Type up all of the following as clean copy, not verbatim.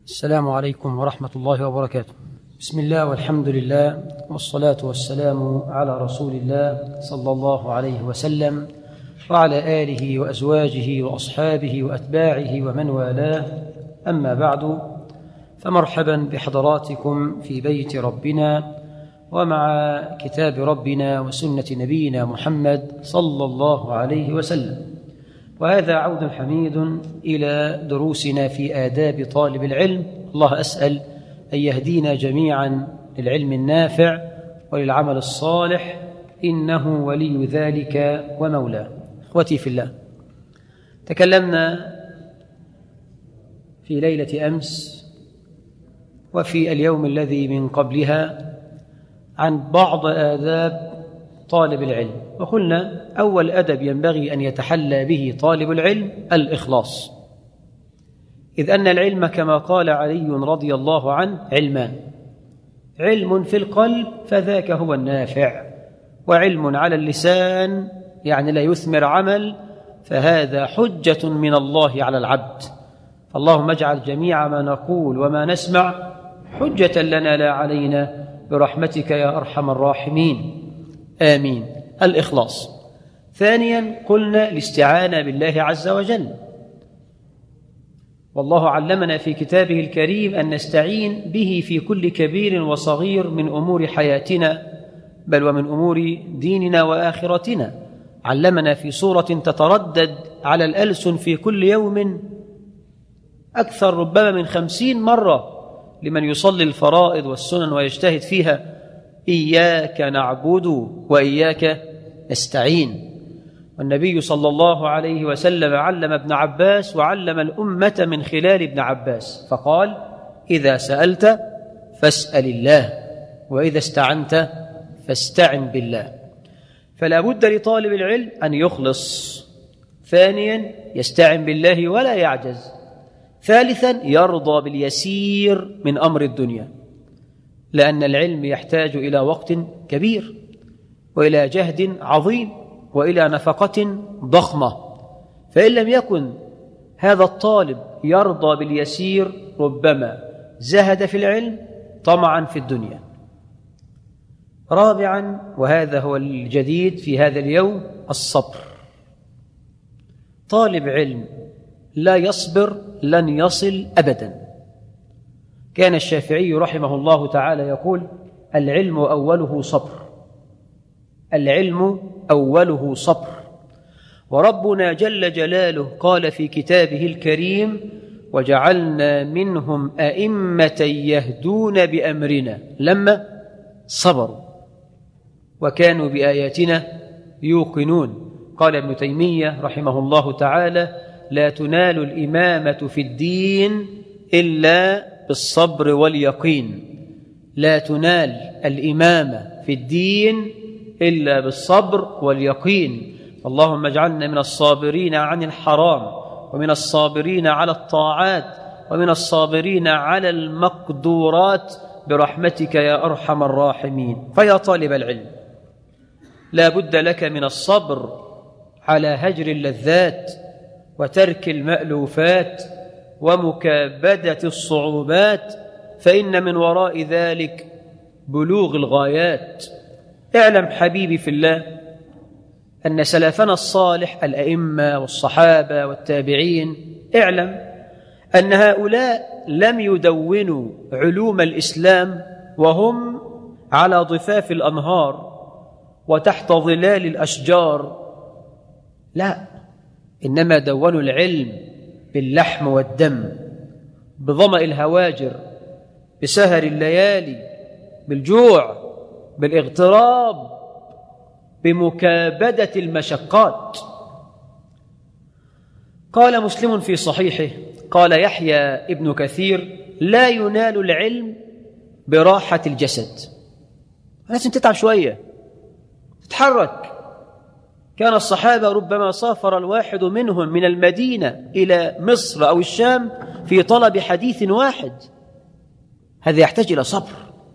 السلام عليكم ورحمة الله وبركاته. بسم الله والحمد لله والصلاة والسلام على رسول الله صلى الله عليه وسلم وعلى آله وأزواجه وأصحابه وأتباعه ومن والاه، أما بعد، فمرحبا بحضراتكم في بيت ربنا ومع كتاب ربنا وسنة نبينا محمد صلى الله عليه وسلم. وهذا عود حميد إلى دروسنا في آداب طالب العلم. الله أسأل أن يهدينا جميعا للعلم النافع وللعمل الصالح، إنه ولي ذلك ومولاه. إخوتي في الله، تكلمنا في ليلة أمس وفي اليوم الذي من قبلها عن بعض آداب طالب العلم، وقلنا أول أدب ينبغي أن يتحلى به طالب العلم الإخلاص، إذ أن العلم كما قال علي رضي الله عنه علمان: علم في القلب فذاك هو النافع، وعلم على اللسان يعني لا يثمر عمل، فهذا حجة من الله على العبد. فاللهم اجعل جميع ما نقول وما نسمع حجة لنا لا علينا برحمتك يا أرحم الراحمين، آمين. الإخلاص. ثانيا قلنا الاستعانة بالله عز وجل، والله علمنا في كتابه الكريم أن نستعين به في كل كبير وصغير من أمور حياتنا، بل ومن أمور ديننا وآخرتنا. علمنا في سورة تتردد على الألسن في كل يوم أكثر ربما من 50 مرة لمن يصلي الفرائض والسنن ويجتهد فيها: إياك نعبد وإياك نستعين. والنبي صلى الله عليه وسلم علم ابن عباس وعلم الأمة من خلال ابن عباس فقال: إذا سألت فاسأل الله، وإذا استعنت فاستعن بالله. فلا بد لطالب العلم أن يخلص. ثانيا يستعن بالله ولا يعجز. ثالثا يرضى باليسير من أمر الدنيا، لأن العلم يحتاج إلى وقت كبير وإلى جهد عظيم وإلى نفقة ضخمة، فإن لم يكن هذا الطالب يرضى باليسير ربما زهد في العلم طمعا في الدنيا. رابعا، وهذا هو الجديد في هذا اليوم، الصبر. طالب علم لا يصبر لن يصل أبدا. كان الشافعي رحمه الله تعالى يقول: العلم أوله صبر، العلم أوله صبر. وربنا جل جلاله قال في كتابه الكريم: وجعلنا منهم أئمة يهدون بأمرنا لما صبروا وكانوا بآياتنا يوقنون. قال ابن تيمية رحمه الله تعالى: لا تنال الإمامة في الدين إلا بالصبر واليقين. لا تنال الإمامة في الدين إلا بالصبر واليقين. اللهم اجعلنا من الصابرين عن الحرام، ومن الصابرين على الطاعات، ومن الصابرين على المقدورات برحمتك يا أرحم الراحمين. فيا طالب العلم، لا بد لك من الصبر على هجر اللذات وترك المألوفات ومكابدة الصعوبات، فإن من وراء ذلك بلوغ الغايات. اعلم حبيبي في الله أن سلفنا الصالح الأئمة والصحابة والتابعين، اعلم أن هؤلاء لم يدونوا علوم الإسلام وهم على ضفاف الأنهار وتحت ظلال الأشجار، لا، إنما دونوا العلم باللحم والدم، بظمأ الهواجر، بسهر الليالي، بالجوع، بالاغتراب، بمكابدة المشقات. قال مسلم في صحيحه، قال يحيى ابن كثير: لا ينال العلم براحة الجسد، لازم تتعب شوية، تتحرك. كان الصحابة ربما سافر الواحد منهم من المدينة إلى مصر أو الشام في طلب حديث واحد، هذا يحتاج إلى صبر.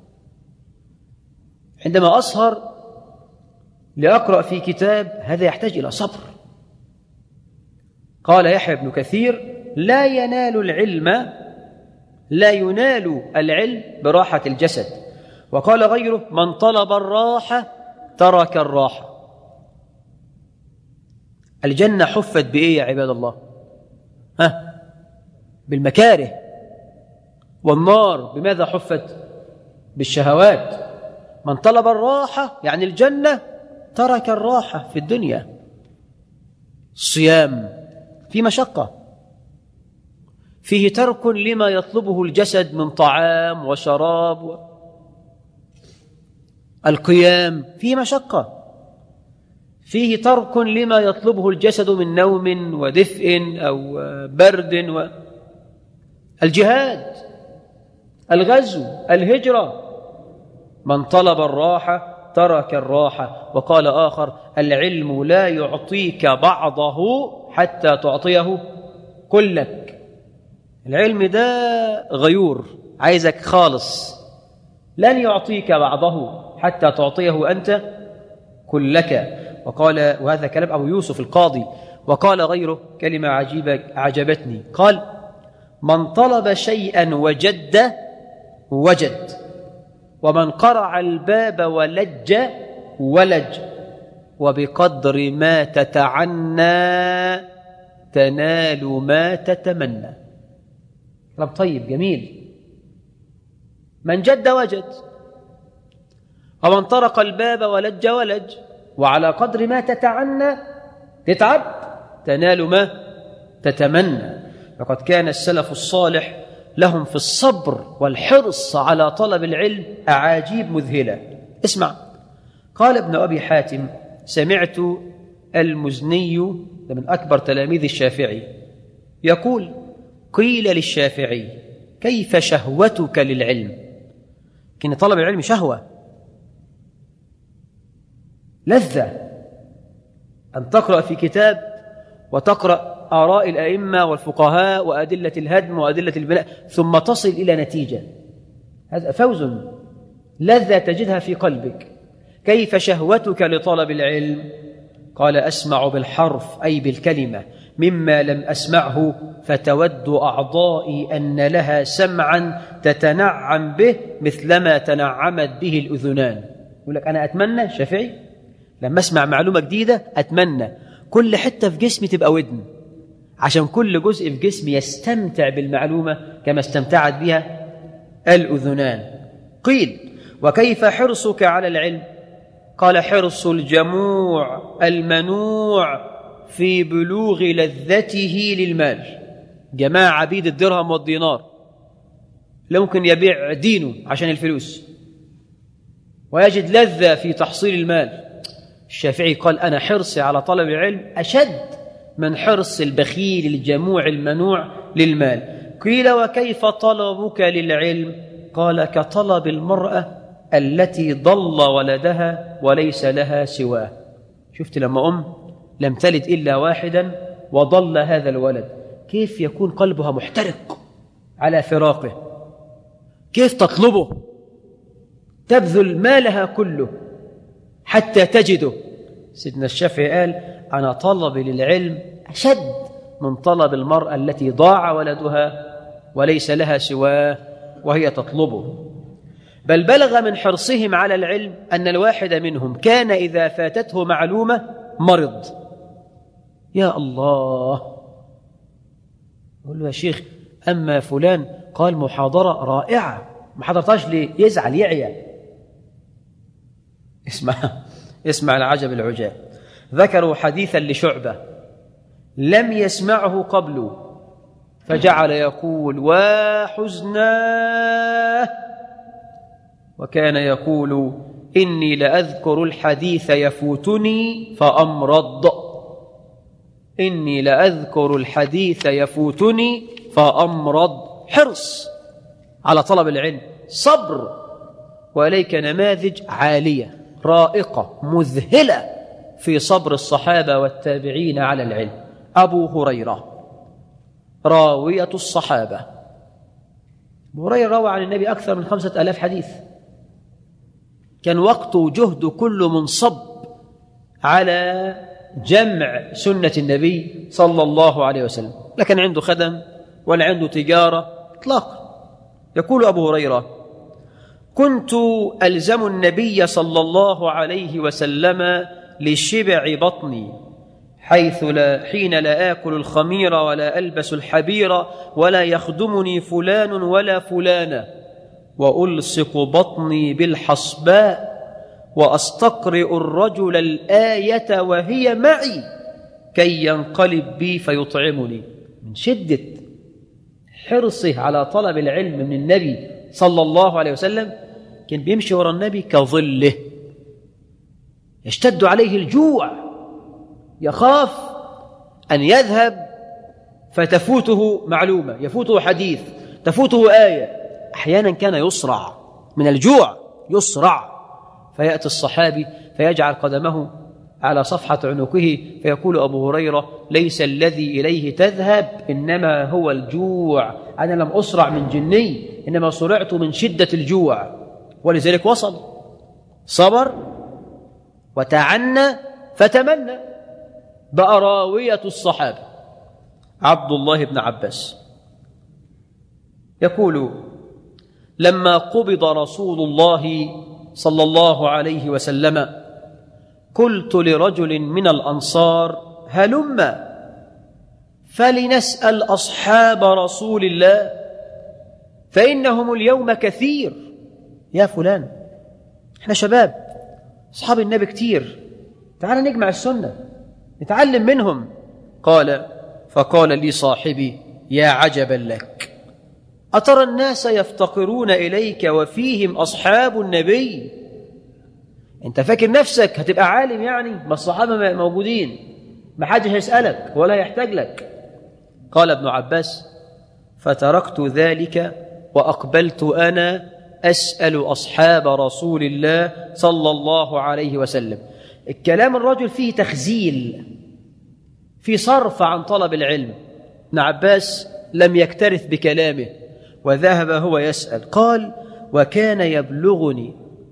عندما أسهر لأقرأ في كتاب، هذا يحتاج إلى صبر. قال يحيى بن كثير: لا ينال العلم لا ينال العلم براحة الجسد. وقال غيره: من طلب الراحة ترك الراحة. الجنة حفت بإيه يا عباد الله؟ بالمكاره. والنار بماذا حفت؟ بالشهوات. من طلب الراحة يعني الجنة ترك الراحة في الدنيا. الصيام في مشقة، فيه ترك لما يطلبه الجسد من طعام وشراب. القيام فيه مشقة، فيه ترك لما يطلبه الجسد من نوم ودفء أو برد. الجهاد، الغزو، الهجرة. من طلب الراحة ترك الراحة. وقال آخر: العلم لا يعطيك بعضه حتى تعطيه كلك. العلم ده غيور، عايزك خالص، لن يعطيك بعضه حتى تعطيه أنت كلك. وقال، وهذا كلام أبو يوسف القاضي. وقال غيره كلمة عجيبة عجبتني، قال: من طلب شيئا وجد وجد، ومن قرع الباب ولج ولج، وبقدر ما تتعنى تنال ما تتمنى. كلام طيب جميل. من جد وجد، ومن طرق الباب ولج ولج، وعلى قدر ما تتعنى تتعب تنال ما تتمنى. لقد كان السلف الصالح لهم في الصبر والحرص على طلب العلم أعاجيب مذهلة. اسمع، قال ابن أبي حاتم: سمعت المزني من أكبر تلاميذ الشافعي يقول: قيل للشافعي: كيف شهوتك للعلم؟ كان طلب العلم شهوة، لذة، أن تقرأ في كتاب وتقرأ آراء الأئمة والفقهاء وأدلة الهدم وأدلة البناء ثم تصل إلى نتيجة. هذا فوز، لذة تجدها في قلبك. كيف شهوتك لطلب العلم؟ قال: أسمع بالحرف أي بالكلمة مما لم أسمعه، فتود أعضائي أن لها سمعا تتنعم به مثلما تنعمت به الأذنان. يقول لك أنا أتمنى شافعي لما أسمع معلومة جديدة أتمنى كل حتة في جسمي تبقى ودن، عشان كل جزء في جسمي يستمتع بالمعلومة كما استمتعت بها الأذنان. قيل: وكيف حرصك على العلم؟ قال: حرص الجموع المنوع في بلوغ لذته للمال. جماعة عبيد الدرهم والدينار، لا ممكن يبيع دينه عشان الفلوس ويجد لذة في تحصيل المال. الشافعي قال: أنا حرصي على طلب العلم أشد من حرص البخيل الجموع المنوع للمال. قيل: وكيف طلبك للعلم؟ قال: كطلب المرأة التي ضل ولدها وليس لها سواه. شفت لما لم تلد إلا واحدا وضل هذا الولد، كيف يكون قلبها محترق على فراقه، كيف تطلبه، تبذل مالها كله حتى تجده. سيدنا الشافعي قال: أنا طلبي للعلم أشد من طلب المرأة التي ضاع ولدها وليس لها سواه وهي تطلبه. بل بلغ من حرصهم على العلم أن الواحد منهم كان إذا فاتته معلومة مرض. يا الله، يقول له: يا شيخ أما فلان قال محاضرة رائعة، ما حضرتهاش ليه؟ يزعل يعيا. اسمع العجب العجاب. ذكروا حديثا لشعبة لم يسمعه قبل، فجعل يقول: وحزناه. وكان يقول: إني لأذكر الحديث يفوتني فأمرض. إني لأذكر الحديث يفوتني فأمرض. حرص على طلب العلم، صبر. وإليك نماذج عالية رائقة مذهلة في صبر الصحابة والتابعين على العلم. أبو هريرة راوية الصحابة. أبو هريرة روى عن النبي أكثر من 5000 حديث. كان وقته وجهده كله منصب على جمع سنة النبي صلى الله عليه وسلم، لا كان عنده خدم ولا عنده تجارة إطلاقا. يقول أبو هريرة: كنت ألزم النبي صلى الله عليه وسلم لشبع بطني، حين لا آكل الخمير ولا ألبس الحبير ولا يخدمني فلان ولا فلانة، وألصق بطني بالحصباء وأستقرئ الرجل الآية وهي معي كي ينقلب بي فيطعمني. من شدة حرصه على طلب العلم من النبي صلى الله عليه وسلم كان بيمشي وراء النبي كظله، يشتد عليه الجوع، يخاف أن يذهب فتفوته معلومة، يفوته حديث، تفوته آية. أحيانا كان يصرع من الجوع، يصرع، فيأتي الصحابي فيجعل قدمه على صفحة عنقه فيقول أبو هريرة: ليس الذي إليه تذهب إنما هو الجوع، أنا لم أصرع من جني إنما صرعت من شدة الجوع. ولذلك وصل، صبر وتعنى فتمنى، بقى راوية الصحابة عبد الله بن عباس يقول: لما قبض رسول الله صلى الله عليه وسلم قلت لرجل من الأنصار: هلم فلنسأل أصحاب رسول الله فإنهم اليوم كثير. يا فلان، احنا شباب، أصحاب النبي كتير، تعال نجمع السنة نتعلم منهم. فقال لي صاحبي: يا عجبا لك، أترى الناس يفتقرون إليك وفيهم أصحاب النبي؟ أنت فاكر نفسك هتبقى عالم يعني؟ ما الصحابة موجودين، ما حدش هيسألك ولا يحتاج لك. قال ابن عباس: فتركت ذلك وأقبلت أنا أسأل أصحاب رسول الله صلى الله عليه وسلم. الكلام الرجل فيه تخزيل، في صرف عن طلب العلم. ابن عباس لم يكترث بكلامه وذهب هو يسأل. قال: وكان يبلغني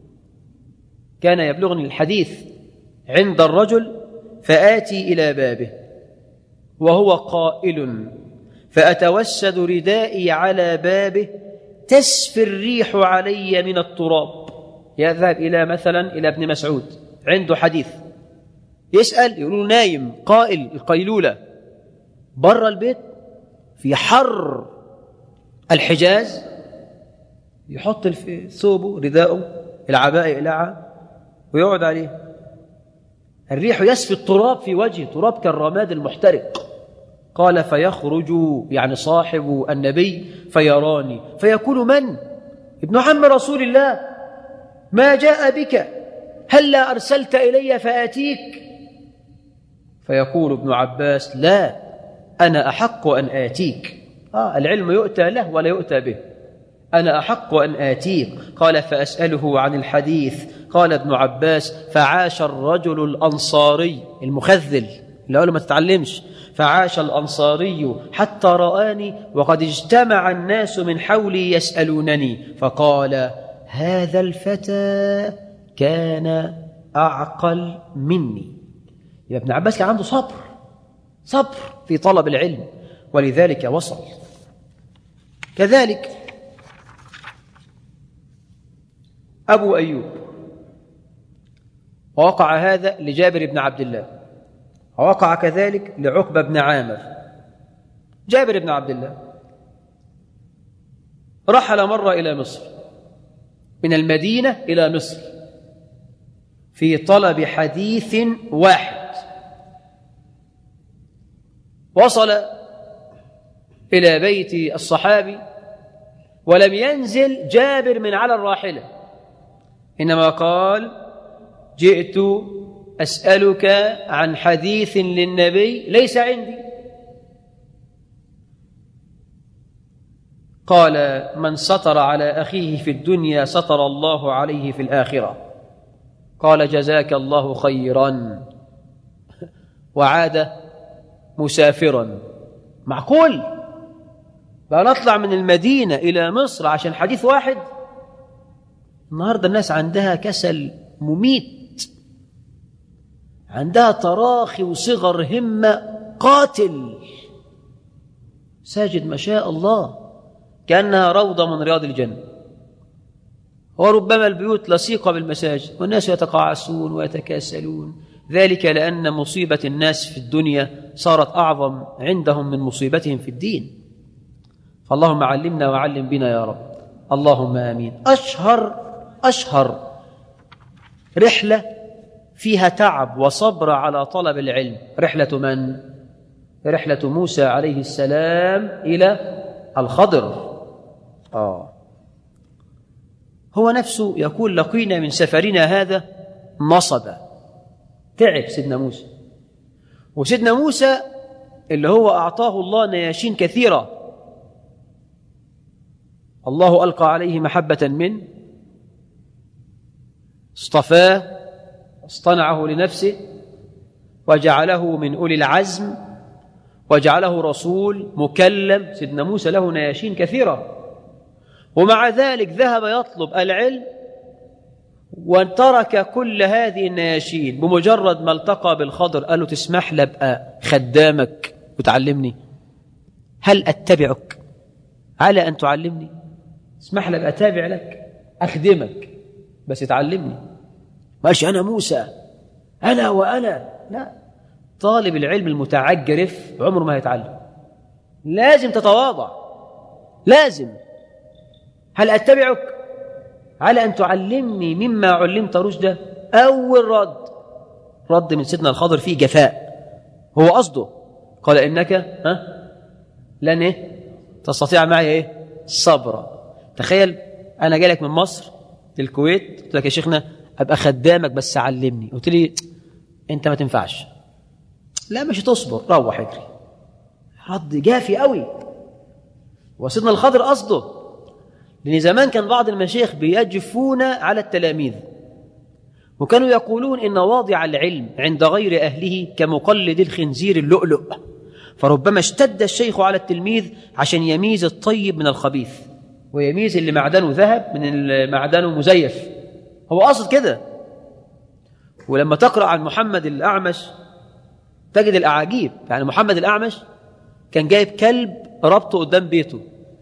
الحديث عند الرجل فآتي إلى بابه وهو قائل، فأتوسد ردائي على بابه تسفي الريح علي من التراب. يذهب إلى ابن مسعود عنده حديث، يسأل، يقولوا نايم قائل القيلولة بره البيت في حر الحجاز، يحط في ثوبه رداءه العباءة إقلاعه ويقعد عليه، الريح يسفي التراب في وجهه، تراب كالرماد المحترق. قال: فيخرج يعني صاحب النبي فيراني فيقول: من؟ ابن عم رسول الله، ما جاء بك؟ هلا أرسلت إلي فآتيك؟ فيقول ابن عباس: لا، أنا أحق أن آتيك. العلم يؤتى له ولا يؤتى به، أنا أحق أن آتيك. قال: فأسأله عن الحديث. قال ابن عباس: فعاش الرجل الأنصاري المخذل اللي قال له ما تتعلمش، فعاش الأنصاري حتى رآني وقد اجتمع الناس من حولي يسألونني، فقال: هذا الفتى كان أعقل مني. يا ابن عباس كان عنده صبر في طلب العلم، ولذلك وصل. كذلك أبو أيوب، ووقع هذا لجابر بن عبد الله، ووقع كذلك لعقبة بن عامر. جابر بن عبد الله رحل مرة إلى مصر، من المدينة إلى مصر في طلب حديث واحد. وصل إلى بيت الصحابي ولم ينزل جابر من على الراحلة، إنما قال: جئت أسألك عن حديث للنبي ليس عندي. قال: من ستر على أخيه في الدنيا ستر الله عليه في الآخرة. قال: جزاك الله خيرا، وعاد مسافرا. معقول بقى نطلع من المدينة إلى مصر عشان حديث واحد؟ النهاردة الناس عندها كسل مميت، عندها تراخي وصغر همة قاتل. ساجد ما شاء الله كأنها روضة من رياض الجنة. وربما البيوت لصيقة بالمساجد والناس يتقاعسون ويتكاسلون، ذلك لأن مصيبة الناس في الدنيا صارت أعظم عندهم من مصيبتهم في الدين. فاللهم علمنا وعلم بنا يا رب، اللهم آمين. أشهر رحلة فيها تعب وصبر على طلب العلم رحلة من؟ رحلة موسى عليه السلام إلى الخضر. هو نفسه يقول لقينا من سفرنا هذا نصبا. تعب سيدنا موسى، وسيدنا موسى اللي هو أعطاه الله نياشين كثيرة، الله ألقى عليه محبة من، اصطفاه اصطنعه لنفسه وجعله من أولي العزم وجعله رسول مكلم. سيدنا موسى له نياشين كثيرة، ومع ذلك ذهب يطلب العلم وترك كل هذه النياشين. بمجرد ما التقى بالخضر قال له تسمح لي أبقى خدامك وتعلمني؟ هل أتبعك على أن تعلمني؟ اسمح لي أبقى أتابع لك أخدمك بس تعلمني. ما قالش أنا موسى أنا وأنا، لا. طالب العلم المتعجرف عمره ما هيتعلم، لازم تتواضع، لازم. هل أتبعك على أن تعلمني مما علمت رشدا؟ أول رد من سيدنا الخضر فيه جفاء. هو قصده قال إنك لن تستطيع معي صبرا. تخيل أنا جاي لك من مصر للكويت، قلت لك يا شيخنا أبقى خدامك بس علمني، قلت لي أنت ما تنفعش، لا مش تصبر، روح اجري. رد جافي قوي. وسيدنا الخضر قصده، لأن زمان كان بعض المشايخ بيجفون على التلاميذ، وكانوا يقولون إن واضع العلم عند غير أهله كمقلد الخنزير اللؤلؤ. فربما اشتد الشيخ على التلميذ عشان يميز الطيب من الخبيث، ويميز اللي معدنه ذهب من اللي معدنه مزيف. هو قصد كده. ولما تقرأ عن محمد الأعمش تجد الأعاجيب. يعني محمد الأعمش كان جايب كلب ربطه قدام بيته،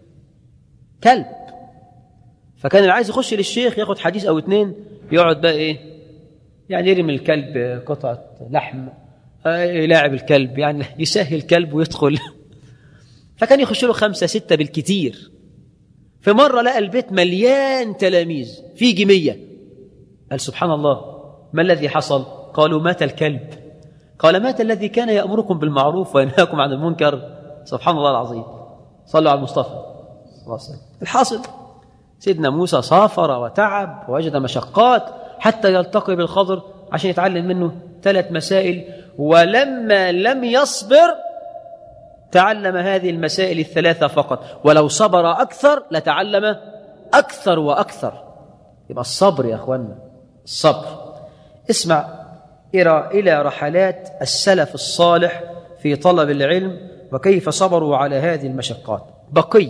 كلب. فكان اللي عايز يخش للشيخ ياخد حديث أو اتنين، يقعد بقى يعني يرمي الكلب قطعة لحم، يلاعب الكلب، يعني يسهل الكلب ويدخل. فكان يخش له 5 6 بالكتير. في مرة لقى البيت مليان تلاميذ، في جمية. قال سبحان الله، ما الذي حصل؟ قالوا مات الكلب. قال مات الذي كان يأمركم بالمعروف وينهاكم عن المنكر. سبحان الله العظيم. صلوا على المصطفى. الحاصل سيدنا موسى سافر وتعب ووجد مشقات حتى يلتقي بالخضر عشان يتعلم منه 3 مسائل. ولما لم يصبر تعلم هذه المسائل ال3 فقط، ولو صبر أكثر لتعلم أكثر وأكثر. يبقى الصبر يا أخوانا، الصبر. اسمع إلى رحلات السلف الصالح في طلب العلم وكيف صبروا على هذه المشقات. بقي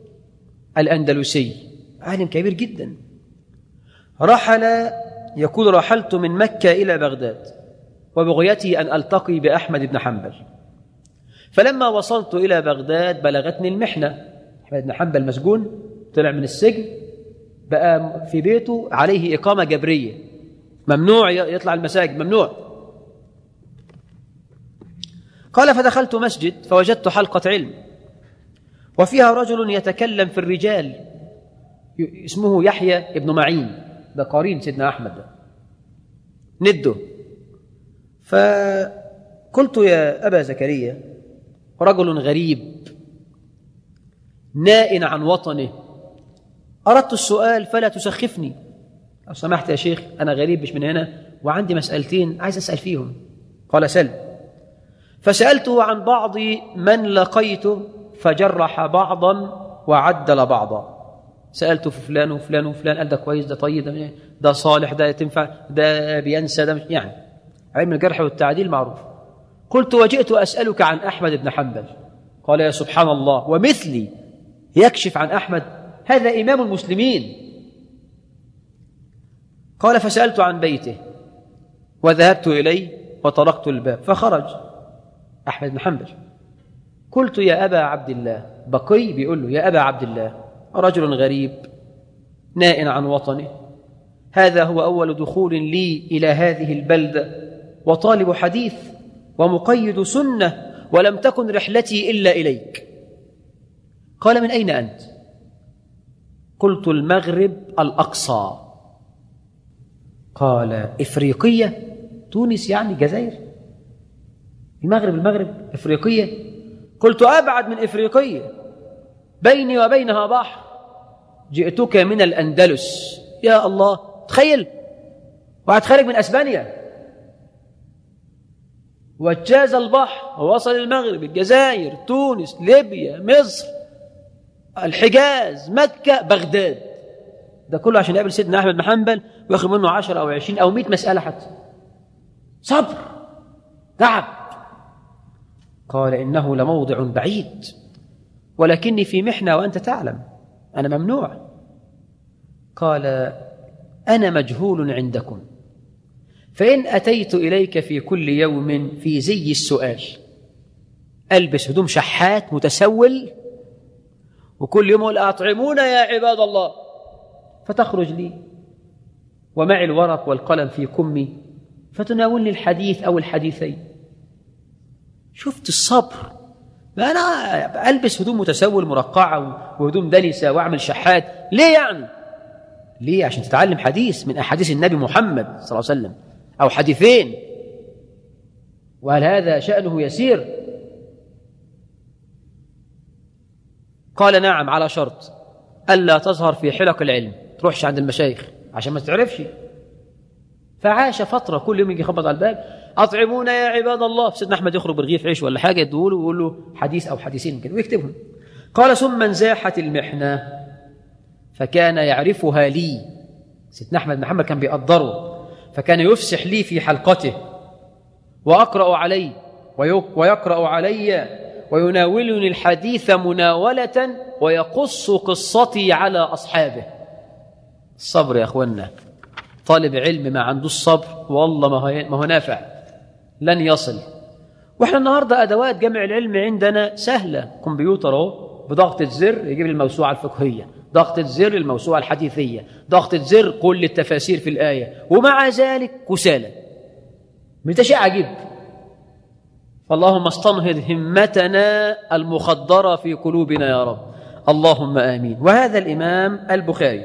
الأندلسي عالم كبير جدا، يقول رحلت من مكة إلى بغداد وبغيتي أن ألتقي بأحمد بن حنبل. فلما وصلت إلى بغداد بلغتني المحنة. أحمد بن حنبل مسجون، طلع من السجن، بقى في بيته عليه إقامة جبرية، ممنوع يطلع المساجد، ممنوع. قال فدخلت مسجد فوجدت حلقة علم وفيها رجل يتكلم في الرجال اسمه يحيى ابن معين، ده قرين سيدنا أحمد، ده نده. فقلت يا أبا زكريا رجل غريب نائن عن وطنه، أردت السؤال فلا تسخفني، لو سمحت يا شيخ أنا غريب مش من هنا وعندي مسألتين عايز أسأل فيهم. قال سل. فسألته عن بعض من لقيته فجرح بعضا وعدل بعضا. سألته في فلان وفلان وفلان، قال ده كويس، ده طيب، ده صالح، ده تنفع، ده بينسى، ده مش، يعني علم الجرح والتعديل معروف. قلت وجئت أسألك عن أحمد بن حنبل. قال يا سبحان الله، ومثلي يكشف عن أحمد؟ هذا إمام المسلمين. قال فسألت عن بيته وذهبت إليه وطرقت الباب فخرج أحمد بن حنبل. قلت يا أبا عبد الله، بقي بيقول له يا أبا عبد الله، رجل غريب نائن عن وطنه، هذا هو أول دخول لي إلى هذه البلدة، وطالب حديث ومقيد سنة، ولم تكن رحلتي إلا إليك. قال من أين أنت؟ قلت المغرب الأقصى. قال إفريقية؟ تونس يعني الجزائر؟ المغرب إفريقية؟ قلت أبعد من إفريقية، بيني وبينها بحر، جئتك من الأندلس. يا الله، تخيل، واحد خارج من أسبانيا واجاز البحر ووصل المغرب، الجزائر، تونس، ليبيا، مصر، الحجاز، مكة، بغداد، ده كله عشان يقابل سيدنا أحمد بن حنبل وياخذ منه 10 أو 20 أو 100 مسألة حتى. صبر، تعب. قال إنه لموضع بعيد، ولكني في محنة وأنت تعلم، أنا ممنوع. قال أنا مجهول عندكم، فإن أتيت إليك في كل يوم في زي السؤال، ألبس هدوم شحات متسول، وكل يوم أقول أطعمونا يا عباد الله، فتخرج لي ومعي الورق والقلم في كمي فتناولني الحديث أو الحديثين. شفت الصبر؟ ما أنا ألبس هدوم متسول مرقعة وهدوم دنسة وأعمل شحات ليه يعني؟ ليه؟ عشان تتعلم حديث من أحاديث النبي محمد صلى الله عليه وسلم أو حديثين. وهل هذا شأنه يسير؟ قال نعم، على شرط ألا تظهر في حلق العلم، تروحش عند المشايخ عشان ما تعرفش. فعاش فترة كل يوم يجي يخبط على الباب، أطعمونا يا عباد الله، سيدنا أحمد يخرج برغيف عيش ولا حاجة يدوله ويقول له حديث أو حديثين كده ويكتبهم. قال ثم انزاحت المحنة فكان يعرفها لي، سيدنا أحمد بن حنبل كان بيقدره، فكان يفسح لي في حلقته وأقرأ علي ويقرأ علي ويناولني الحديث مناولة ويقص قصتي على أصحابه. الصبر يا أخوانا، طالب علم ما عنده الصبر والله ما هو نافع، لن يصل. وإحنا النهاردة أدوات جمع العلم عندنا سهلة، كمبيوتر اهو بضغطة زر يجيب الموسوعة الفقهية، ضغطة زر الموسوعة الحديثية، ضغطة زر كل التفاسير في الآية، ومع ذلك كسالى. ده شيء عجيب. فاللهم استنهض همتنا المخدرة في قلوبنا يا رب، اللهم آمين. وهذا الإمام البخاري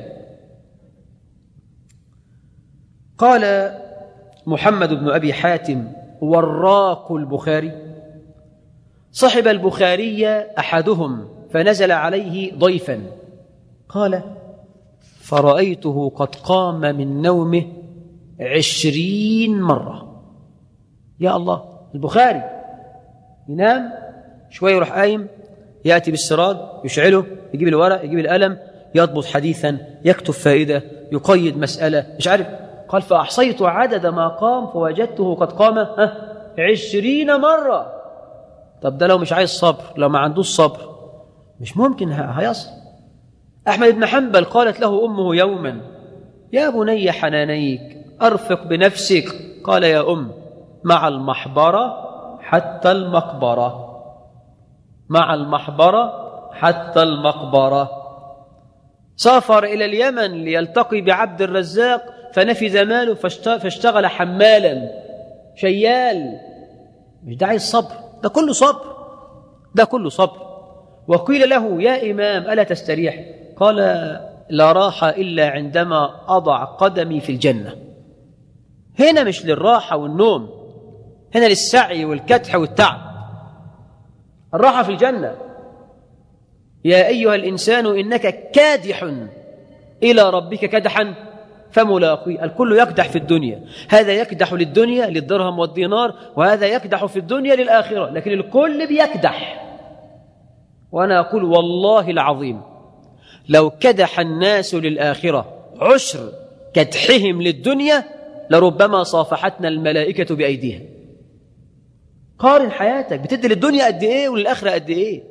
قال محمد بن أبي حاتم وراق البخاري: صحب البخاري أحدهم فنزل عليه ضيفا، قال فرأيته قد قام من نومه 20 مرة. يا الله، البخاري ينام شوية يروح قايم، يأتي بالسراج يشعله، يجيب الورق يجيب القلم، يضبط حديثا، يكتب فائدة، يقيد مسألة، مش عارف. قال فأحصيت عدد ما قام فوجدته قد قام 20 مرة. طب ده لو مش عايز صبر، لو ما عندوش صبر مش ممكن هيصل. أحمد بن حنبل قالت له أمه يوما: يا بني حنانيك أرفق بنفسك. قال: يا أم، مع المحبرة حتى المقبرة، مع المحبرة حتى المقبرة. سافر إلى اليمن ليلتقي بعبد الرزاق فنفذ ماله فاشتغل حمالا شيال. مش ده عايز صبر، ده كله صبر، ده كله صبر. وقيل له: يا إمام ألا تستريح؟ قال: لا راحة إلا عندما أضع قدمي في الجنة. هنا مش للراحة والنوم، هنا للسعي والكدح والتعب. الراحة في الجنة. يا أيها الإنسان إنك كادح إلى ربك كدحا فملاقيه. الكل يكدح في الدنيا، هذا يكدح للدنيا للدرهم والدينار، وهذا يكدح في الدنيا للآخرة، لكن الكل بيكدح. وأنا أقول والله العظيم لو كدح الناس للآخرة 10 كدحهم للدنيا لربما صافحتنا الملائكة بأيديها. قارن حياتك، بتدي للدنيا قد إيه وللآخرة قد إيه.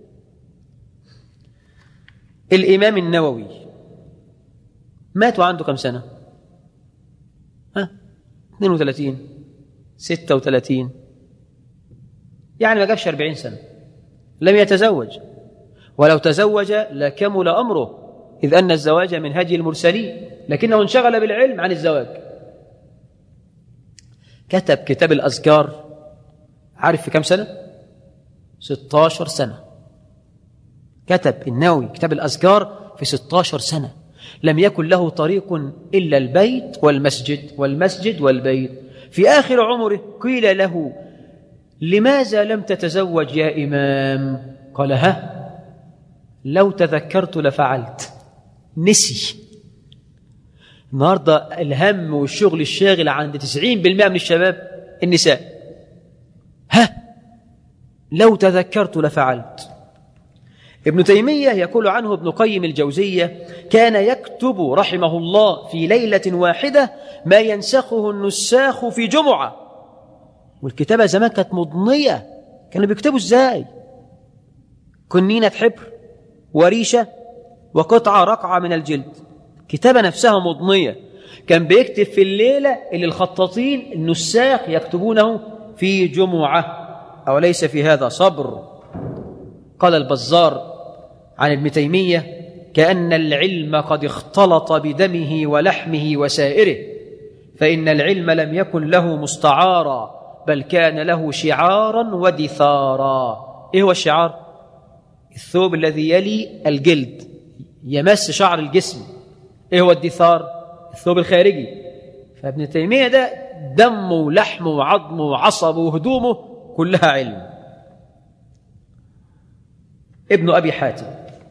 الإمام النووي مات وعنده كم سنة؟ 32 36، يعني ما جابش 40 سنة. لم يتزوج، ولو تزوج لكمل أمره، إذ أن الزواج من هدي المرسلين، لكنه انشغل بالعلم عن الزواج. كتب كتاب الأذكار، عارف في كم سنة؟ 16 سنة. كتب النووي كتاب الأذكار في 16 سنة. لم يكن له طريق إلا البيت والمسجد والمسجد والبيت. في آخر عمره قيل له: لماذا لم تتزوج يا إمام؟ قال: لو تذكرت لفعلت. نسي. النهاردة الهم والشغل الشاغل عند 90% من الشباب النساء. لو تذكرت لفعلت. ابن تيمية يقول عنه ابن قيم الجوزية: كان يكتب رحمه الله في ليلة واحدة ما ينسخه النساخ في جمعة. والكتابة زمان كانت مضنية. كانوا بيكتبوا ازاي؟ كنينة حبر وريشة وقطعة رقعة من الجلد. كتابة نفسها مضنية. كان بيكتب في الليلة اللي الخطاطين النساخ يكتبونه في جمعة. أوليس في هذا صبر؟ قال البزار عن ابن تيمية: كأن العلم قد اختلط بدمه ولحمه وسائره، فإن العلم لم يكن له مستعارا، بل كان له شعارا ودثارا. إيه هو الشعار؟ الثوب الذي يلي الجلد يمس شعر الجسم. إيه هو الدثار؟ الثوب الخارجي. فابن تيمية ده دمه ولحمه وعظمه وعصبه وهدومه كلها علم. ابن أبي حاتم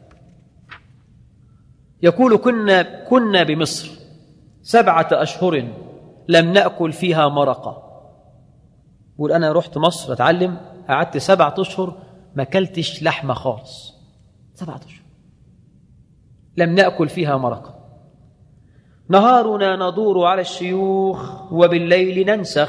يقول: كنا بمصر 7 أشهر لم نأكل فيها مرقة. يقول: أنا رحت مصر أتعلم، قعدت 7 أشهر ما أكلتش لحمة خالص. 7 أشهر لم نأكل فيها مرقة. نهارنا ندور على الشيوخ وبالليل ننسخ.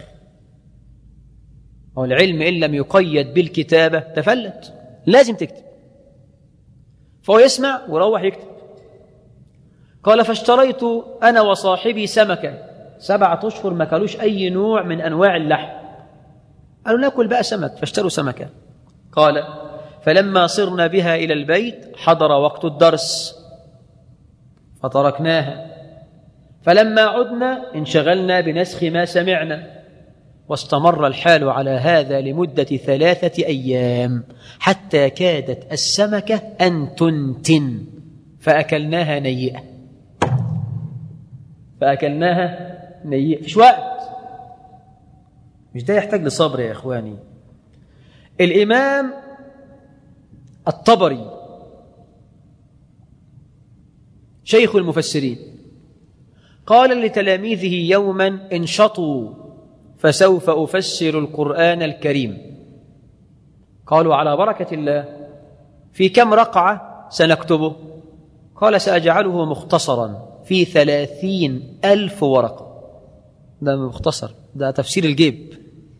والعلم إن لم يقيد بالكتابة تفلت، لازم تكتب. فهو يسمع ويروح يكتب. قال: فاشتريت أنا وصاحبي سمكة. 7 أشهر ما كلوش أي نوع من أنواع اللحم. قالوا: ناكل بقى سمك. فاشتروا سمكة. قال: فلما صرنا بها إلى البيت حضر وقت الدرس فتركناها، فلما عدنا انشغلنا بنسخ ما سمعنا، واستمر الحال على هذا لمدة 3 أيام، حتى كادت السمكة أن تنتن، فأكلناها نيئة. فيش وقت. مش ده يحتاج لصبر يا إخواني. الإمام الطبري شيخ المفسرين قال لتلاميذه يوما: انشطوا فسوف أفسر القرآن الكريم. قالوا: على بركة الله. في كم رقعة سنكتبه؟ قال: سأجعله مختصرا في 30,000 ورقة. ده مختصر، ده تفسير الجيب.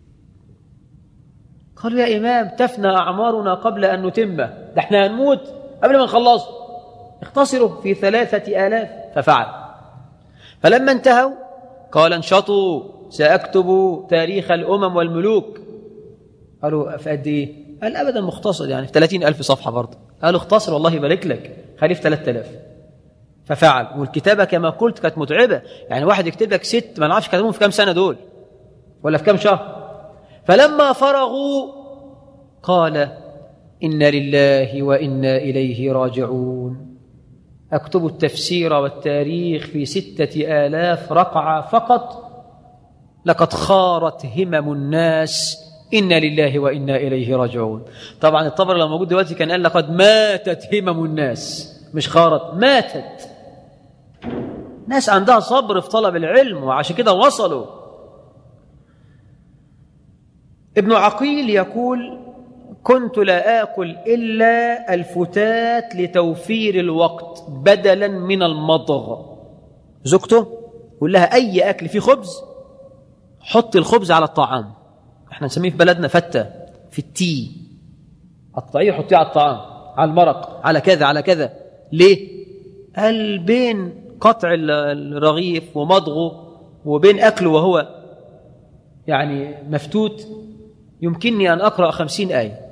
قالوا: يا إمام تفنى أعمارنا قبل أن نتمه، ده احنا هنموت قبل ما نخلصه، اختصروا في 3,000. ففعل. فلما انتهوا قال: انشطوا سأكتب تاريخ الأمم والملوك. قالوا: في قد إيه؟ قال: أبدا مختصر، يعني في 30,000 صفحة برضه. قالوا: اختصر والله يبارك لك، خليه في 3,000. ففعل. والكتابة كما قلت كانت متعبة، يعني واحد يكتب لك 6 ما نعرفش كتبهم في كم سنة دول ولا في كم شهر. فلما فرغوا قال: إنا لله وإنا إليه راجعون. أكتب التفسير والتاريخ في 6,000 رقعة فقط، لقد خارت همم الناس، إنا لله وإنا إليه راجعون. طبعا الطبري لو موجود دلوقتي كان قال: لقد ماتت همم الناس، مش خارت، ماتت. ناس عندها صبر في طلب العلم وعشان كده وصلوا. ابن عقيل يقول: كنت لا آكل إلا الفتات لتوفير الوقت بدلا من المضغ. زوجته يقول لها: أي أكل فيه خبز حط الخبز على الطعام. احنا نسميه في بلدنا فتة، في التي الطعية حطيه على الطعام، على المرق، على كذا على كذا. ليه؟ قال: بين قطع الرغيف ومضغه وبين أكله وهو يعني مفتوت يمكنني أن أقرأ 50 آية.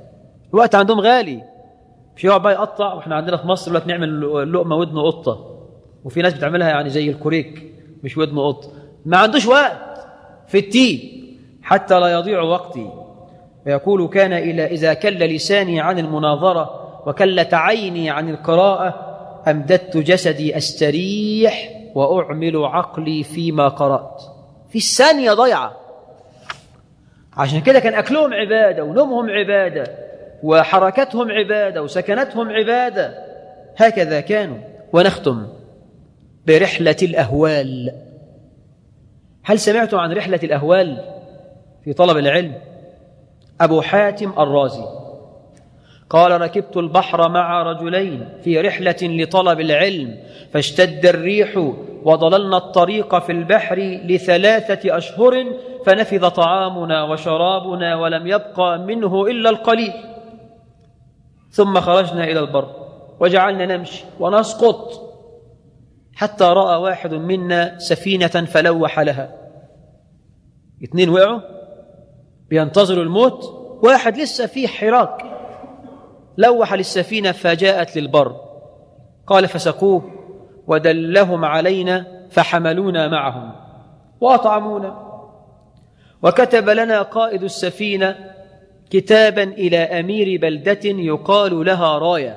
الوقت عندهم غالي، في يقعد بقى يقطع، واحنا عندنا في مصر دلوقتي نعمل اللقمه ودن قطه، وفي ناس بتعملها يعني زي الكوريك مش ودن قطه. ما عندوش وقت في التين حتى لا يضيع وقتي. ويقول كان إذا كل لساني عن المناظرة وكلت عيني عن القراءة أمددت جسدي أستريح وأعمل عقلي فيما قرأت. في الثانية ضيعة. عشان كده كان أكلهم عبادة ونومهم عبادة وحركتهم عبادة وسكنتهم عبادة، هكذا كانوا. ونختم برحلة الأهوال. هل سمعتم عن رحلة الأهوال في طلب العلم؟ أبو حاتم الرازي قال: ركبت البحر مع رجلين في رحلة لطلب العلم، فاشتد الريح وضللنا الطريق في البحر ل3 أشهر، فنفذ طعامنا وشرابنا ولم يبقى منه إلا القليل، ثم خرجنا إلى البر وجعلنا نمشي ونسقط حتى رأى واحد منا سفينة فلوح لها. 2 وقعوا بينتظروا الموت، واحد لسه فيه حراك لوح للسفينة فجاءت للبر. قال: فسقوه ودلهم علينا فحملونا معهم وأطعمونا. وكتب لنا قائد السفينة كتابا إلى أمير بلدة يقال لها راية،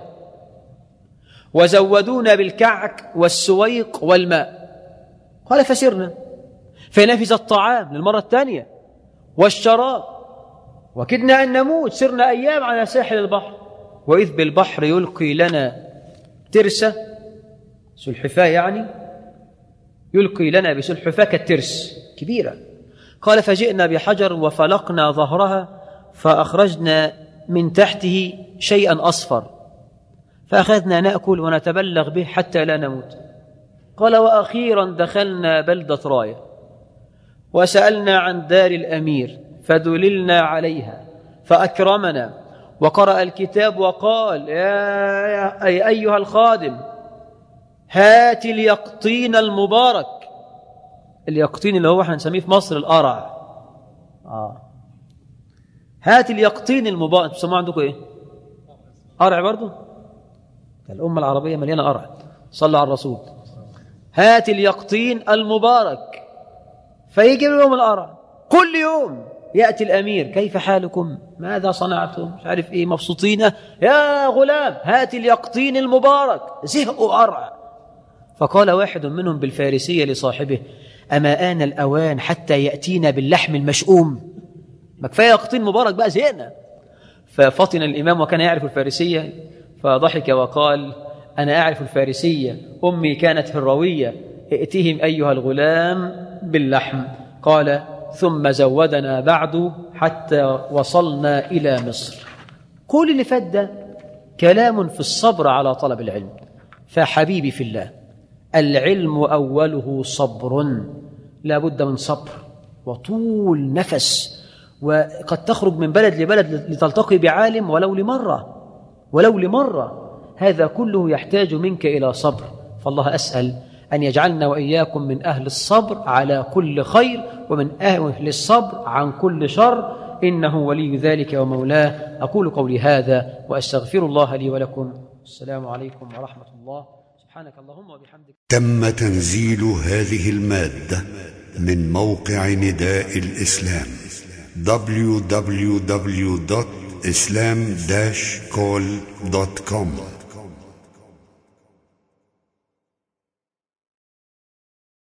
وزودونا بالكعك والسويق والماء. قال: فسرنا فنفذ الطعام للمرة الثانية والشراب، وكدنا أن نموت. سرنا أيام على ساحل البحر، وإذ بالبحر يلقي لنا ترسة، سلحفاة يعني، يلقي لنا بسلحفاة كالترس كبيرة. قال: فجئنا بحجر وفلقنا ظهرها فأخرجنا من تحته شيئا أصفر، فأخذنا نأكل ونتبلغ به حتى لا نموت. قال: وأخيرا دخلنا بلدة راية وسألنا عن دار الأمير فدللنا عليها فأكرمنا وقرأ الكتاب وقال: يا أيها الخادم، هات اليقطين المبارك. اليقطين اللي هو احنا نسميه في مصر القرع. هات اليقطين المبارك. تسمعوا عندكم ايه؟ قرع برضو؟ الأمة العربية مليانة قرع. صلوا على الرسول. هات اليقطين المبارك. فيجي لهم القرع كل يوم. يأتي الأمير: كيف حالكم؟ ماذا صنعتم؟ مش عارف إيه، مبسوطين؟ يا غلام هات اليقطين المبارك. زهقوا قرع. فقال واحد منهم بالفارسية لصاحبه: أما آن الأوان حتى يأتينا باللحم المشؤوم؟ ما كفاية يقطين مبارك بقى، زهقنا. ففطن الإمام وكان يعرف الفارسية فضحك وقال: أنا أعرف الفارسية، أمي كانت هروية، ائتهم أيها الغلام باللحم. قال: ثم زودنا بعد حتى وصلنا إلى مصر. كل اللي فات ده كلام في الصبر على طلب العلم. فحبيبي في الله، العلم أوله صبر، لا بد من صبر وطول نفس. وقد تخرج من بلد لبلد لتلتقي بعالم ولو لمرة. هذا كله يحتاج منك إلى صبر. فالله أسأل أن يجعلنا وإياكم من أهل الصبر على كل خير، ومن أهل الصبر عن كل شر، إنه ولي ذلك ومولاه. أقول قولي هذا وأستغفر الله لي ولكم. السلام عليكم ورحمة الله. سبحانك اللهم وبحمدك. تم تنزيل هذه المادة من موقع نداء الإسلام www.islam-call.com